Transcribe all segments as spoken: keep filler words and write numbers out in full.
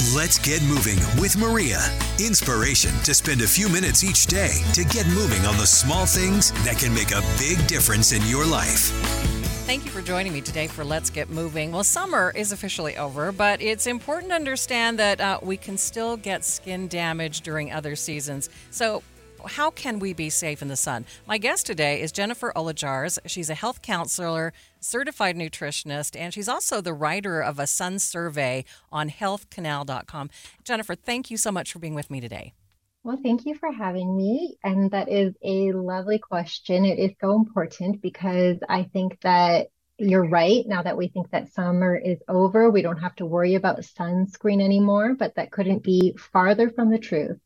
Let's get moving with Maria. Inspiration to spend a few minutes each day to get moving on the small things that can make a big difference in your life. Thank you for joining me today for Let's Get Moving. Well, summer is officially over, but it's important to understand that uh, we can still get skin damage during other seasons. So how can we be safe in the sun? My guest today is Jennifer Olajars. She's a health counselor, certified nutritionist, and she's also the writer of a sun survey on health canal dot com. Jennifer, thank you so much for being with me today. Well, thank you for having me. And that is a lovely question. It is so important because I think that you're right. Now that we think that summer is over, we don't have to worry about sunscreen anymore, but that couldn't be farther from the truth.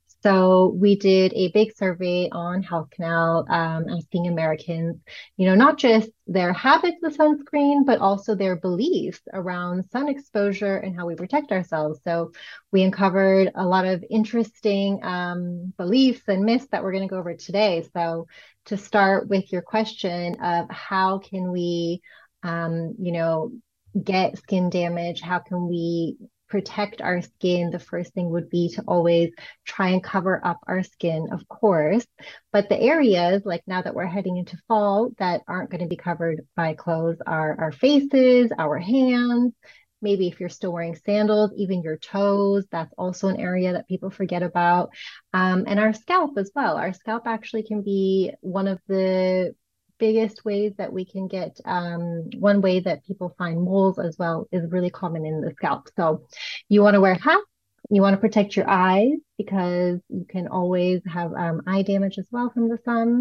So we did a big survey on Health Canal, um, asking Americans, you know, not just their habits with sunscreen, but also their beliefs around sun exposure and how we protect ourselves. So we uncovered a lot of interesting um, beliefs and myths that we're going to go over today. So to start with your question of how can we, um, you know, get skin damage? How can we protect our skin? The first thing would be to always try and cover up our skin, of course. But the areas, like now that we're heading into fall, that aren't going to be covered by clothes are our faces, our hands. Maybe if you're still wearing sandals, even your toes, that's also an area that people forget about. Um, and our scalp as well. Our scalp actually can be one of the biggest ways that we can get, um, one way that people find moles as well is really common in the scalp. So you want to wear hats, you want to protect your eyes because you can always have um, eye damage as well from the sun.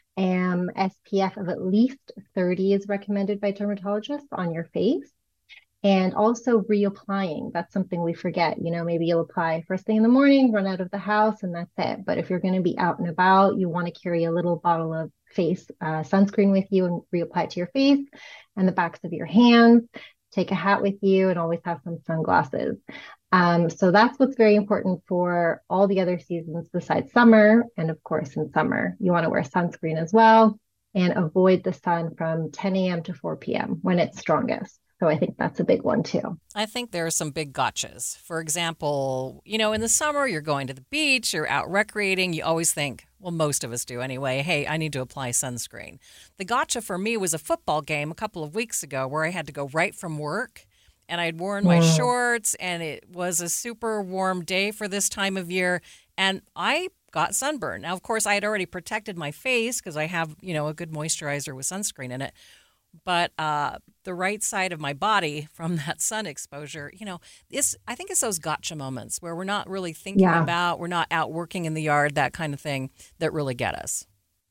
And S P F of at least thirty is recommended by dermatologists on your face. And also reapplying. That's something we forget. You know, maybe you'll apply first thing in the morning, run out of the house, and that's it. But if you're going to be out and about, you want to carry a little bottle of face uh, sunscreen with you and reapply it to your face and the backs of your hands. Take a hat with you and always have some sunglasses. Um, so that's what's very important for all the other seasons besides summer. And of course, in summer, you want to wear sunscreen as well and avoid the sun from ten a.m. to four p.m. when it's strongest. So I think that's a big one too. I think there are some big gotchas. For example, you know, in the summer, you're going to the beach, you're out recreating. You always think, well, most of us do anyway, hey, I need to apply sunscreen. The gotcha for me was a football game a couple of weeks ago where I had to go right from work and I'd worn my Mm. shorts and it was a super warm day for this time of year. And I got sunburn. Now, of course, I had already protected my face because I have, you know, a good moisturizer with sunscreen in it. But uh, the right side of my body from that sun exposure, you know, this I think it's those gotcha moments where we're not really thinking Yeah. about, we're not out working in the yard, that kind of thing that really get us.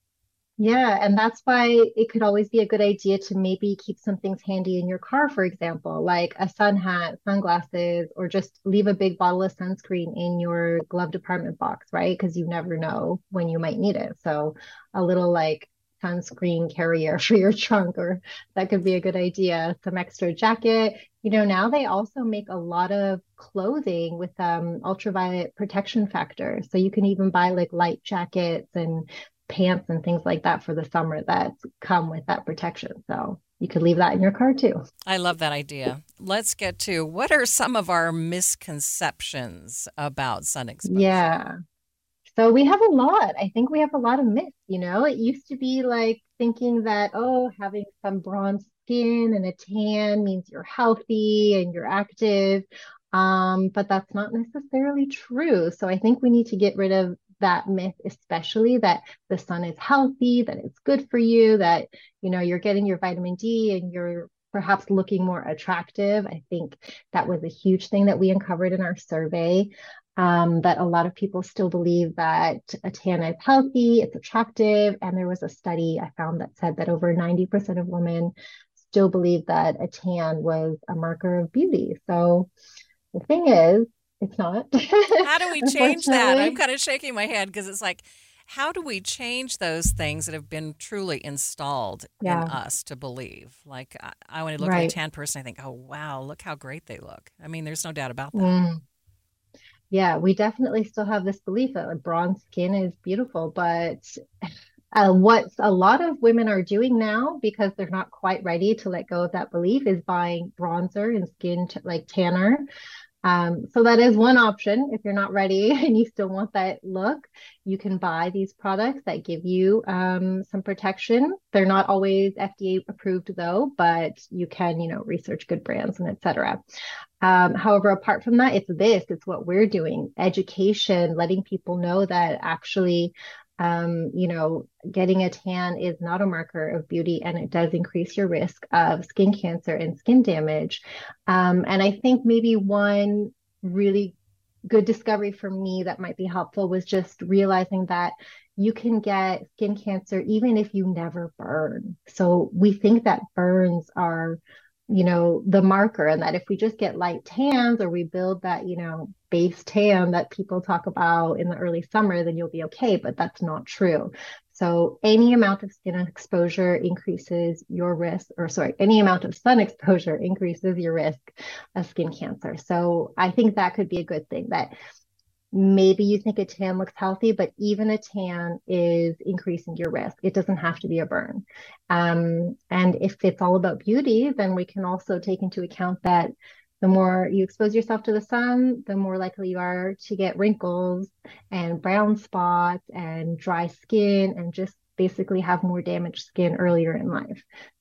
Yeah, and that's why it could always be a good idea to maybe keep some things handy in your car, for example, like a sun hat, sunglasses, or just leave a big bottle of sunscreen in your glove department box, right? Because you never know when you might need it. So a little like sunscreen carrier for your trunk, or that could be a good idea. Some extra jacket. You know, now they also make a lot of clothing with um, ultraviolet protection factor. So you can even buy like light jackets and pants and things like that for the summer that come with that protection. So you could leave that in your car too. I love that idea. Let's get to what are some of our misconceptions about sun exposure? Yeah. So we have a lot. I think we have a lot of myths, you know. It used to be like thinking that, oh, having some bronze skin and a tan means you're healthy and you're active. Um, but that's not necessarily true. So I think we need to get rid of that myth, especially that the sun is healthy, that it's good for you, that, you know, you're getting your vitamin D and you're perhaps looking more attractive. I think that was a huge thing that we uncovered in our survey. Um, that a lot of people still believe that a tan is healthy, it's attractive. And there was a study I found that said that over ninety percent of women still believe that a tan was a marker of beauty. So the thing is, it's not. How do we change that? Unfortunately. I'm kind of shaking my head because it's like, how do we change those things that have been truly installed Yeah. in us to believe? Like, I, I when I look at a Right. tan person, I think, oh, wow, look how great they look. I mean, there's no doubt about that. Mm. Yeah, we definitely still have this belief that like, bronze skin is beautiful, but uh, what a lot of women are doing now because they're not quite ready to let go of that belief is buying bronzer and skin t like tanner. Um, so that is one option. If you're not ready and you still want that look, you can buy these products that give you um, some protection. They're not always F D A approved though, but you can, you know, research good brands and et cetera. Um, however, apart from that, it's this, it's what we're doing, education, letting people know that actually, um, you know, getting a tan is not a marker of beauty and it does increase your risk of skin cancer and skin damage. Um, and I think maybe one really good discovery for me that might be helpful was just realizing that you can get skin cancer even if you never burn. So we think that burns are, you know, the marker, and that if we just get light tans or we build that, you know, base tan that people talk about in the early summer, then you'll be okay. But that's not true. So any amount of skin exposure increases your risk, or sorry, any amount of sun exposure increases your risk of skin cancer. So I think that could be a good thing, that maybe you think a tan looks healthy, but even a tan is increasing your risk. It doesn't have to be a burn. Um, and if it's all about beauty, then we can also take into account that the more you expose yourself to the sun, the more likely you are to get wrinkles and brown spots and dry skin and just basically have more damaged skin earlier in life.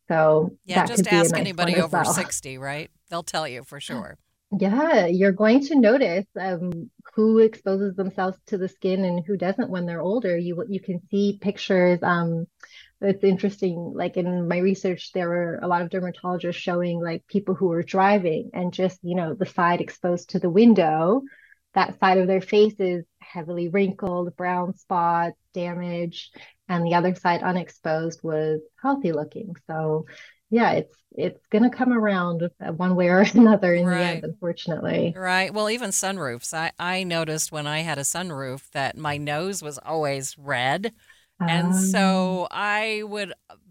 So Yeah, that just could be a ask nice anybody one as over well. sixty, right? They'll tell you for sure. Yeah, you're going to notice um, who exposes themselves to the skin and who doesn't when they're older. You you can see pictures. Um, it's interesting. Like in my research, there were a lot of dermatologists showing like people who were driving and just, you know, the side exposed to the window, that side of their face is heavily wrinkled, brown spots, damaged, and the other side unexposed was healthy looking. So yeah, it's it's gonna come around one way or another in the end, Right. unfortunately. Right. Well, even sunroofs. I, I noticed when I had a sunroof that my nose was always red. And Um, so I would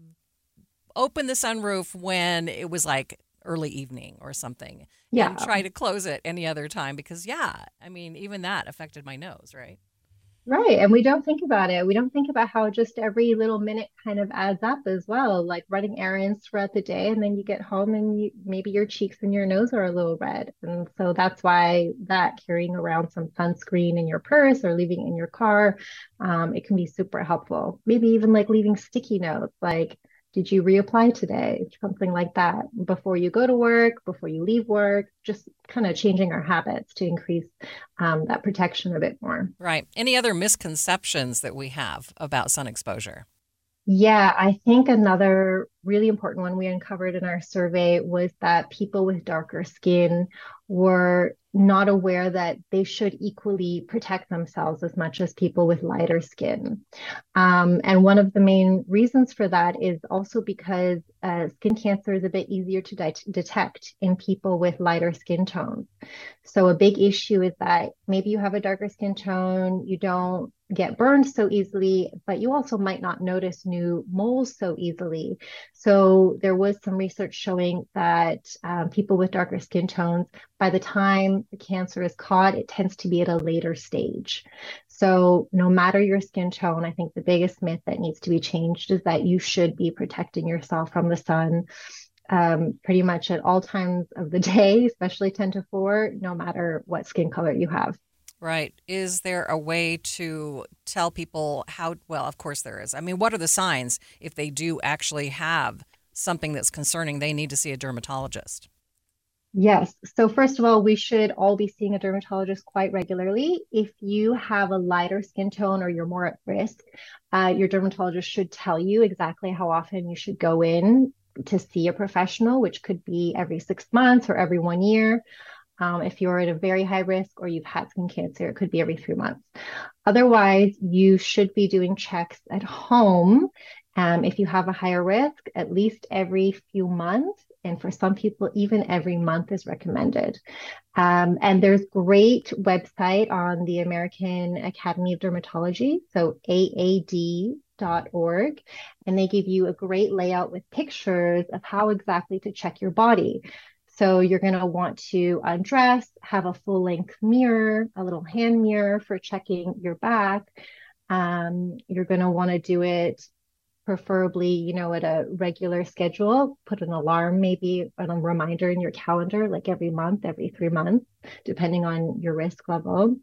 open the sunroof when it was like early evening or something and yeah, try to close it any other time because, yeah, I mean, even that affected my nose, right? right. And we don't think about it. We don't think about how just every little minute kind of adds up as well, like running errands throughout the day, and then you get home and you, maybe your cheeks and your nose are a little red. And so that's why that carrying around some sunscreen in your purse or leaving it in your car, um, it can be super helpful. Maybe even like leaving sticky notes, like, did you reapply today? Something like that before you go to work, before you leave work, just kind of changing our habits to increase um, that protection a bit more. Right. Any other misconceptions that we have about sun exposure? Yeah, I think another really important one we uncovered in our survey was that people with darker skin were not aware that they should equally protect themselves as much as people with lighter skin. Um, and one of the main reasons for that is also because uh, skin cancer is a bit easier to de- detect in people with lighter skin tones. So a big issue is that maybe you have a darker skin tone, you don't get burned so easily, but you also might not notice new moles so easily. So there was some research showing that um, people with darker skin tones, by the time the cancer is caught, it tends to be at a later stage. So no matter your skin tone, I think the biggest myth that needs to be changed is that you should be protecting yourself from the sun um, pretty much at all times of the day, especially ten to four, no matter what skin color you have. Right. Is there a way to tell people how? Well, of course there is. I mean, what are the signs if they do actually have something that's concerning? They need to see a dermatologist. Yes. So first of all, we should all be seeing a dermatologist quite regularly. If you have a lighter skin tone or you're more at risk, uh, your dermatologist should tell you exactly how often you should go in to see a professional, which could be every six months or every one year. Um, if you're at a very high risk or you've had skin cancer, it could be every three months. Otherwise, you should be doing checks at home. Um, if you have a higher risk, at least every few months. And for some people, even every month is recommended. Um, and there's great website on the American Academy of Dermatology, so A A D dot org, and they give you a great layout with pictures of how exactly to check your body. So you're going to want to undress, have a full length mirror, a little hand mirror for checking your back. Um, you're going to want to do it preferably, you know, at a regular schedule. Put an alarm, maybe a reminder in your calendar, like every month, every three months, depending on your risk level.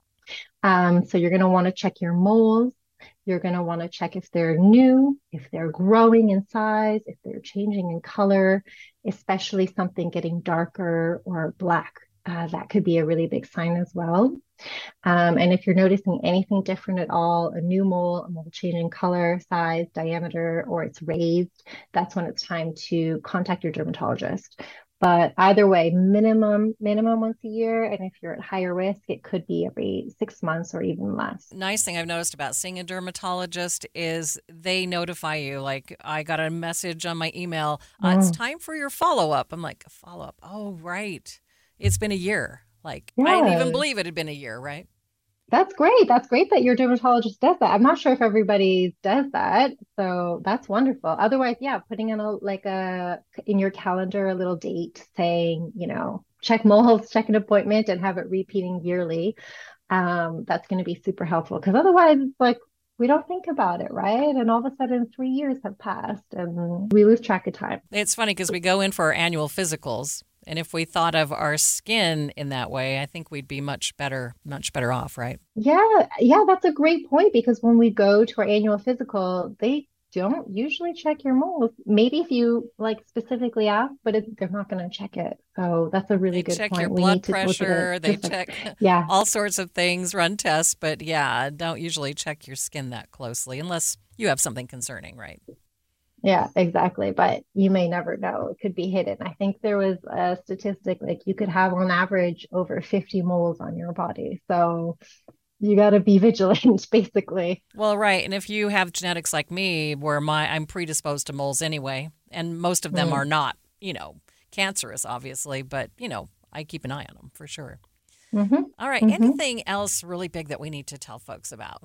Um, so you're going to want to check your moles. You're going to want to check if they're new, if they're growing in size, if they're changing in color, especially something getting darker or black. Uh, that could be a really big sign as well. Um, and if you're noticing anything different at all, a new mole, a mole changing color, size, diameter, or it's raised, that's when it's time to contact your dermatologist. But either way, minimum, minimum once a year. And if you're at higher risk, it could be every six months or even less. Nice thing I've noticed about seeing a dermatologist is they notify you. Like, I got a message on my email, uh, Mm. it's time for your follow-up. I'm like, follow-up? Oh, right. It's been a year. Like, I didn't even Yeah. believe it had been a year, right? That's great. That's great that your dermatologist does that. I'm not sure if everybody does that, so that's wonderful. Otherwise, yeah, putting in a like a in your calendar a little date saying, you know, check moles, check an appointment, and have it repeating yearly. Um, that's going to be super helpful because otherwise, it's like we don't think about it, right? And all of a sudden, three years have passed, and we lose track of time. It's funny because we go in for our annual physicals, and if we thought of our skin in that way, I think we'd be much better, much better off, right? Yeah, yeah, that's a great point because when we go to our annual physical, they don't usually check your moles. Maybe if you like specifically ask, but it, they're not going to check it. So that's a really They good check your point. We blood need to look at it pressure, they just like, check yeah, all sorts of things, run tests, but yeah, don't usually check your skin that closely unless you have something concerning, right? yeah, exactly. But you may never know. It could be hidden. I think there was a statistic like you could have on average over fifty moles on your body. So you got to be vigilant, basically. Well, right. And if you have genetics like me, where my I'm predisposed to moles anyway, and most of them are Mm. not, you know, cancerous, obviously, but you know, I keep an eye on them for sure. Hmm. All right. Hmm. Anything else really big that we need to tell folks about?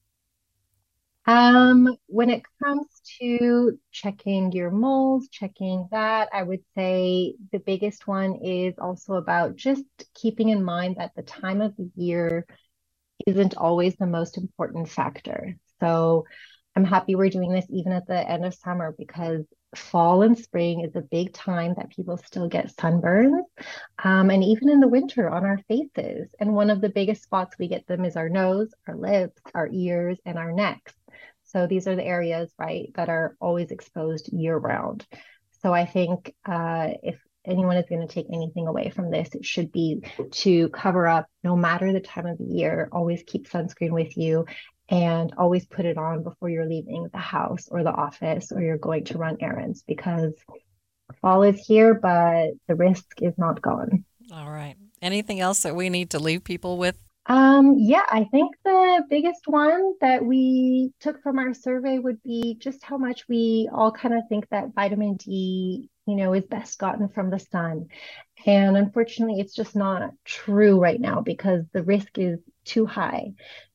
Um, when it comes to checking your moles, checking that, I would say the biggest one is also about just keeping in mind that the time of the year isn't always the most important factor. So I'm happy we're doing this even at the end of summer because fall and spring is a big time that people still get sunburns, um, and even in the winter on our faces. And one of the biggest spots we get them is our nose, our lips, our ears, and our necks. So these are the areas, right, that are always exposed year round. So I think uh, if anyone is going to take anything away from this, it should be to cover up no matter the time of the year. Always keep sunscreen with you and always put it on before you're leaving the house or the office or you're going to run errands because fall is here, but the risk is not gone. All right. Anything else that we need to leave people with? Um, yeah, I think the biggest one that we took from our survey would be just how much we all kind of think that vitamin D, you know, is best gotten from the sun. And unfortunately, it's just not true right now because the risk is too high.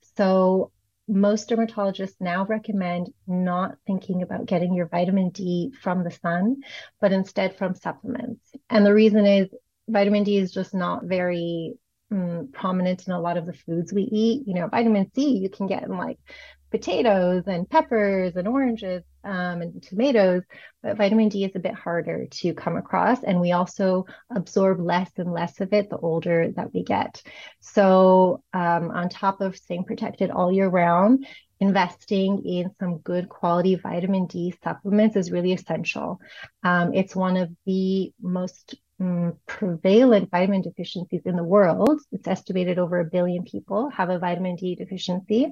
So most dermatologists now recommend not thinking about getting your vitamin D from the sun, but instead from supplements. And the reason is vitamin D is just not very mm, prominent in a lot of the foods we eat. You know, vitamin C you can get in like potatoes and peppers and oranges, um, and tomatoes, but vitamin D is a bit harder to come across. And we also absorb less and less of it the older that we get. So, um, on top of staying protected all year round, investing in some good quality vitamin D supplements is really essential. Um, it's one of the most mm, prevalent vitamin deficiencies in the world. It's estimated over a billion people have a vitamin D deficiency.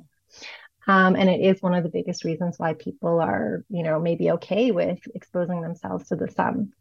Um, and it is one of the biggest reasons why people are, you know, maybe okay with exposing themselves to the sun.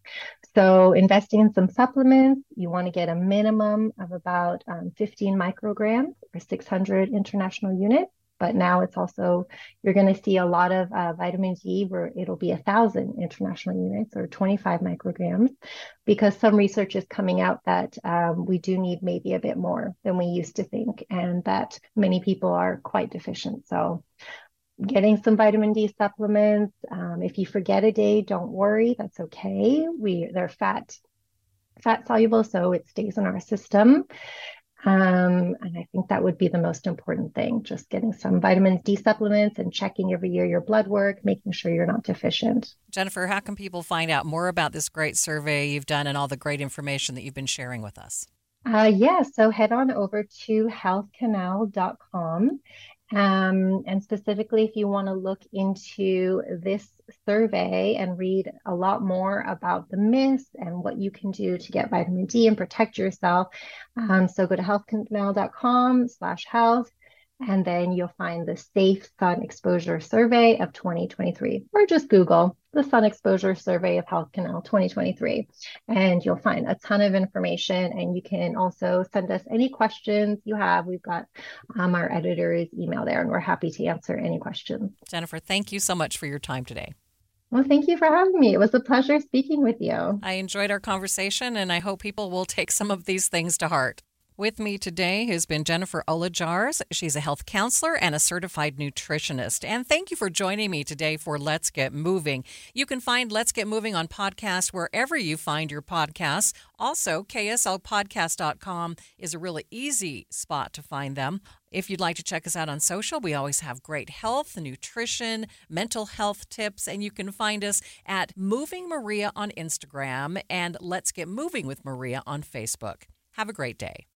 So investing in some supplements, you want to get a minimum of about um, fifteen micrograms or six hundred international units. But now it's also, you're going to see a lot of uh, vitamin D where it'll be a thousand international units or twenty-five micrograms, because some research is coming out that um, we do need maybe a bit more than we used to think, and that many people are quite deficient. So getting some vitamin D supplements. Um, if you forget a day, don't worry. That's okay. We they're fat fat soluble, so it stays in our system. Um, and I think that would be the most important thing, just getting some vitamin D supplements and checking every year your blood work, making sure you're not deficient. Jennifer, how can people find out more about this great survey you've done and all the great information that you've been sharing with us? Uh, yeah, so head on over to health canal dot com. Um, and specifically, if you want to look into this survey and read a lot more about the myths and what you can do to get vitamin D and protect yourself, um, so go to health canal dot com slash health, and then you'll find the Safe Sun Exposure Survey of twenty twenty-three, or just Google the Sun Exposure Survey of Health Canal twenty twenty-three, and you'll find a ton of information. And you can also send us any questions you have. We've got um, our editor's email there, and we're happy to answer any questions. Jennifer, thank you so much for your time today. Well, thank you for having me. It was a pleasure speaking with you. I enjoyed our conversation, and I hope people will take some of these things to heart. With me today has been Jennifer Olajars. She's a health counselor and a certified nutritionist. And thank you for joining me today for Let's Get Moving. You can find Let's Get Moving on podcast wherever you find your podcasts. Also, K S L podcast dot com is a really easy spot to find them. If you'd like to check us out on social, we always have great health, nutrition, mental health tips, and you can find us at Moving Maria on Instagram and Let's Get Moving with Maria on Facebook. Have a great day.